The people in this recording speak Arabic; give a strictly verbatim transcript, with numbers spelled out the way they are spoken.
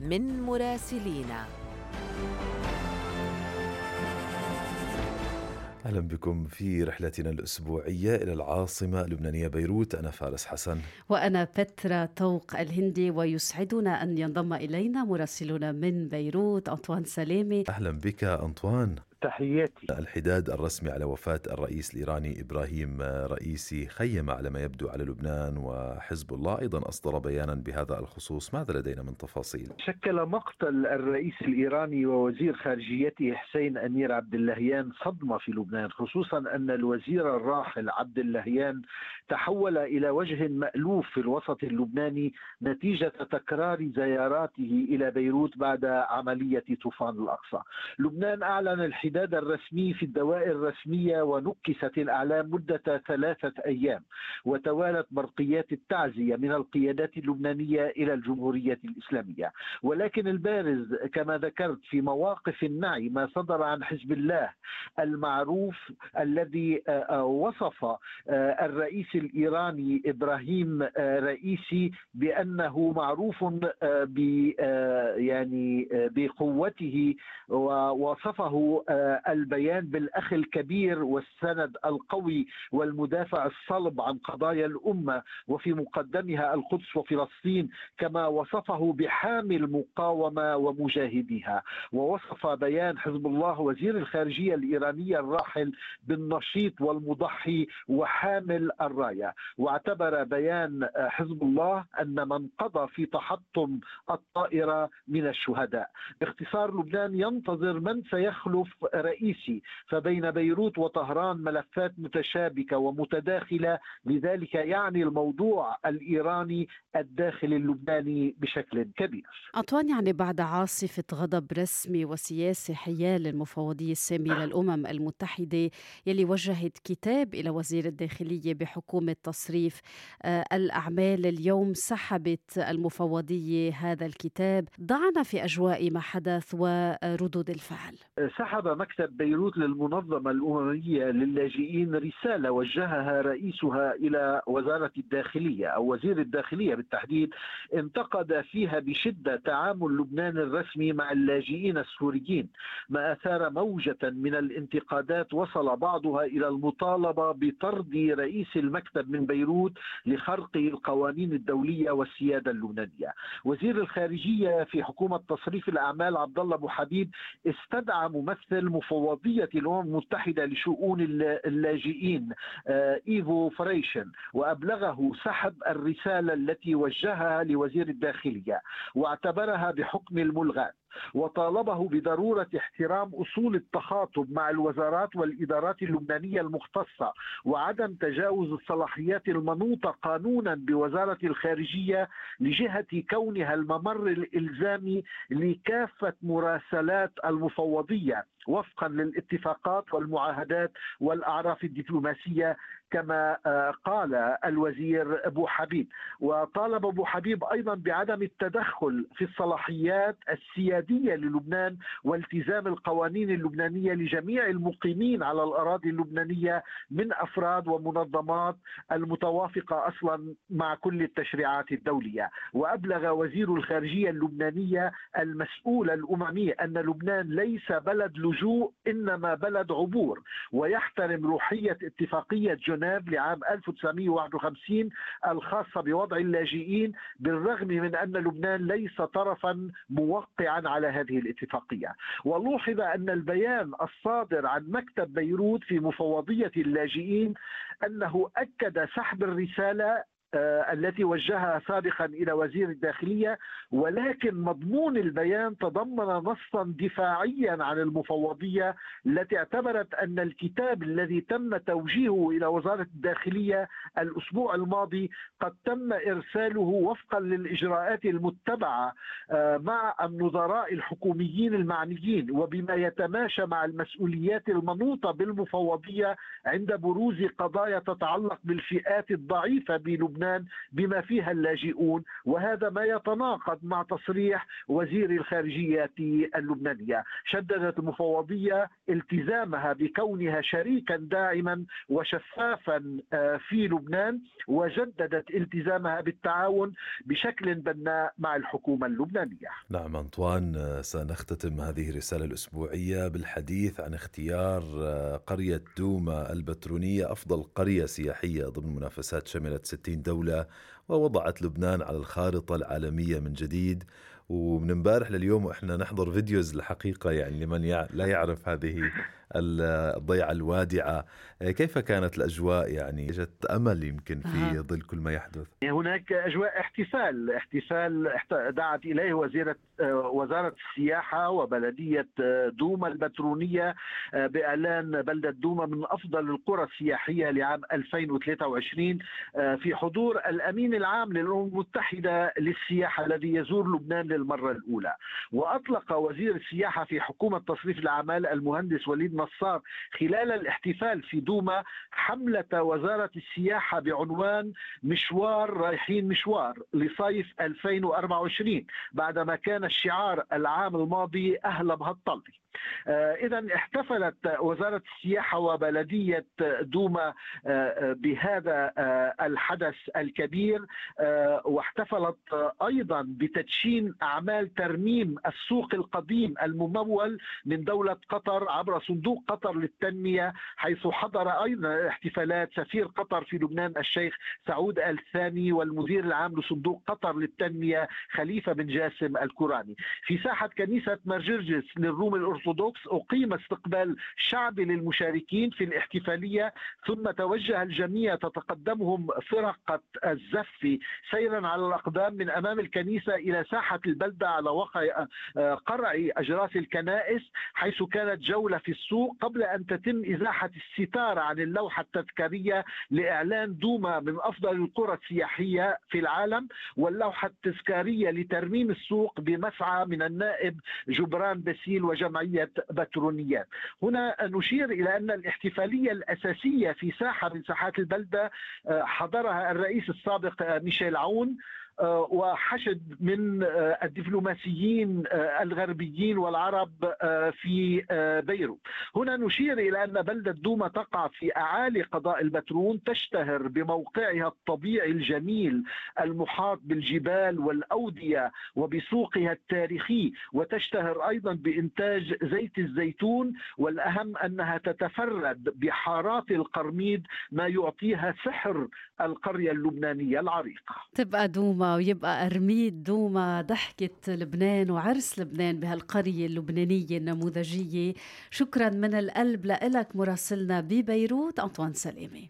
من مراسلينا. أهلا بكم في رحلتنا الأسبوعية إلى العاصمة اللبنانية بيروت. أنا فارس حسن وأنا بترا طوق الهندي، ويسعدنا أن ينضم إلينا مراسلنا من بيروت أنطوان سلامة. أهلا بك أنطوان. تحياتي. الحداد الرسمي على وفاة الرئيس الإيراني إبراهيم رئيسي خيم على ما يبدو على لبنان، وحزب الله أيضا أصدر بيانا بهذا الخصوص. ماذا لدينا من تفاصيل؟ شكل مقتل الرئيس الإيراني ووزير خارجيته حسين أمير عبد اللهيان صدمة في لبنان، خصوصا أن الوزير الراحل عبد اللهيان تحول إلى وجه مألوف في الوسط اللبناني نتيجة تكرار زياراته إلى بيروت بعد عملية طوفان الأقصى. لبنان أعلن الحداد الرسمي في الدوائر الرسمية ونكست الأعلام مدة ثلاثة أيام، وتوالت برقيات التعزية من القيادات اللبنانية إلى الجمهورية الإسلامية. ولكن البارز كما ذكرت في مواقف النعي ما صدر عن حزب الله المعروف الذي وصف الرئيس الإيراني إبراهيم رئيسي بأنه معروف ب يعني بقوته، ووصفه البيان بالأخ الكبير والسند القوي والمدافع الصلب عن قضايا الأمة وفي مقدمها القدس وفلسطين، كما وصفه بحامي المقاومة ومجاهديها. ووصف بيان حزب الله وزير الخارجية الإيرانية الراحل بالنشيط والمضحي وحامل الراية. واعتبر بيان حزب الله أن من قضى في تحطم الطائرة من الشهداء. باختصار، لبنان ينتظر من سيخلف رئيسي، فبين بيروت وطهران ملفات متشابكة ومتداخلة، لذلك يعني الموضوع الإيراني الداخل اللبناني بشكل كبير. أنطوان، يعني بعد عاصفة غضب رسمي وسياسي حيال المفوضية السامية للأمم المتحدة يلي وجهت كتاب إلى وزير الداخلية بحكومة تصريف آه الأعمال، اليوم سحبت المفوضية هذا الكتاب. ضعنا في أجواء ما حدث وردود الفعل. سحب مكتب بيروت للمنظمة الأممية للاجئين رسالة وجهها رئيسها إلى وزارة الداخلية أو وزير الداخلية بالتحديد، انتقد فيها بشدة تعامل لبنان الرسمي مع اللاجئين السوريين، ما أثار موجة من الانتقادات وصل بعضها إلى المطالبة بطرد رئيس المكتب من بيروت لخرق القوانين الدولية والسيادة اللبنانية. وزير الخارجية في حكومة تصريف الأعمال عبد الله أبو حبيب استدعى ممثل مفوضية الأمم المتحدة لشؤون اللاجئين إيفو فريشن، وأبلغه سحب الرسالة التي وجهها لوزير الداخلية واعتبرها بحكم الملغاة، وطالبه بضرورة احترام أصول التخاطب مع الوزارات والإدارات اللبنانية المختصة وعدم تجاوز الصلاحيات المنوطة قانونا بوزارة الخارجية لجهة كونها الممر الإلزامي لكافة مراسلات المفوضية وفقا للاتفاقات والمعاهدات والأعراف الدبلوماسية كما قال الوزير أبو حبيب. وطالب أبو حبيب أيضا بعدم التدخل في الصلاحيات السيادية للبنان والتزام القوانين اللبنانية لجميع المقيمين على الأراضي اللبنانية من أفراد ومنظمات المتوافقة أصلا مع كل التشريعات الدولية. وأبلغ وزير الخارجية اللبنانية المسؤول الأممي أن لبنان ليس بلد لجوء إنما بلد عبور، ويحترم روحية اتفاقية جنيف لعام ألف وتسعمائة وواحد وخمسين الخاصة بوضع اللاجئين، بالرغم من أن لبنان ليس طرفا موقعا على هذه الاتفاقية. ولوحظ أن البيان الصادر عن مكتب بيروت في مفوضية اللاجئين أنه أكد سحب الرسالة التي وجهها سابقا إلى وزير الداخلية، ولكن مضمون البيان تضمن نصا دفاعيا عن المفوضية التي اعتبرت أن الكتاب الذي تم توجيهه إلى وزارة الداخلية الأسبوع الماضي قد تم إرساله وفقا للإجراءات المتبعة مع النظراء الحكوميين المعنيين وبما يتماشى مع المسؤوليات المنوطة بالمفوضية عند بروز قضايا تتعلق بالفئات الضعيفة بلبنان لبنان بما فيها اللاجئون، وهذا ما يتناقض مع تصريح وزير الخارجية اللبنانية. شددت المفوضية التزامها بكونها شريكا داعما وشفافا في لبنان، وجددت التزامها بالتعاون بشكل بناء مع الحكومة اللبنانية. نعم أنطوان، سنختتم هذه الرسالة الأسبوعية بالحديث عن اختيار قرية دوما البترونية أفضل قرية سياحية ضمن منافسات شملت ستين دولة ووضعت لبنان على الخارطة العالمية من جديد. ومن امبارح لليوم وإحنا نحضر فيديوز الحقيقة، يعني لمن يع... لا يعرف هذه الضيعة الوادعة. كيف كانت الأجواء؟ يعني جت أمل يمكن في ظل كل ما يحدث. هناك أجواء احتفال احتفال دعت إليه وزيرة وزارة السياحة وبلدية دوما البترونية بإعلان بلدة دوما من أفضل القرى السياحية لعام ألفين وثلاثة وعشرين في حضور الأمين العام للأمم المتحدة للسياحة الذي يزور لبنان للمرة الأولى. وأطلق وزير السياحة في حكومة تصريف الأعمال المهندس وليد نصار خلال الاحتفال في دوما حملة وزارة السياحة بعنوان مشوار رايحين مشوار لصيف ألفين وأربعة وعشرين، بعدما كان الشعار العام الماضي أهلا بهالطلة. آه إذن احتفلت وزارة السياحة وبلدية دوما آه بهذا آه الحدث الكبير، آه واحتفلت آه أيضا بتدشين أعمال ترميم السوق القديم الممول من دولة قطر عبر صندوق قطر للتنمية، حيث حضر أيضا احتفالات سفير قطر في لبنان الشيخ سعود آل ثاني والمدير العام لصندوق قطر للتنمية خليفة بن جاسم الكوراني. في ساحة كنيسة مرجرجس للروم الأرثوذكس أقيم استقبال شعبي للمشاركين في الاحتفالية، ثم توجه الجميع تتقدمهم فرقة الزف سيرا على الأقدام من أمام الكنيسة إلى ساحة البلدة على وقع قرع أجراس الكنائس، حيث كانت جولة في السوق قبل أن تتم إزاحة الستارة عن اللوحة التذكارية لإعلان دوما من أفضل القرى السياحية في العالم، واللوحة التذكارية لترميم السوق بمسعى من النائب جبران باسيل وجمعية بترونيات. هنا نشير إلى أن الاحتفالية الأساسية في ساحة من ساحات البلدة حضرها الرئيس السابق ميشيل عون وحشد من الدبلوماسيين الغربيين والعرب في بيروت. هنا نشير إلى أن بلدة دوما تقع في أعالي قضاء البترون، تشتهر بموقعها الطبيعي الجميل المحاط بالجبال والأودية وبسوقها التاريخي، وتشتهر أيضا بإنتاج زيت الزيتون، والأهم أنها تتفرد بحارات القرميد ما يعطيها سحر القرية اللبنانية العريقة. تبقى دوما ويبقى أرميد دوما ضحكة لبنان وعرس لبنان بهالقرية اللبنانية النموذجية. شكرا من القلب لك مراسلنا ببيروت أنطوان سلامة.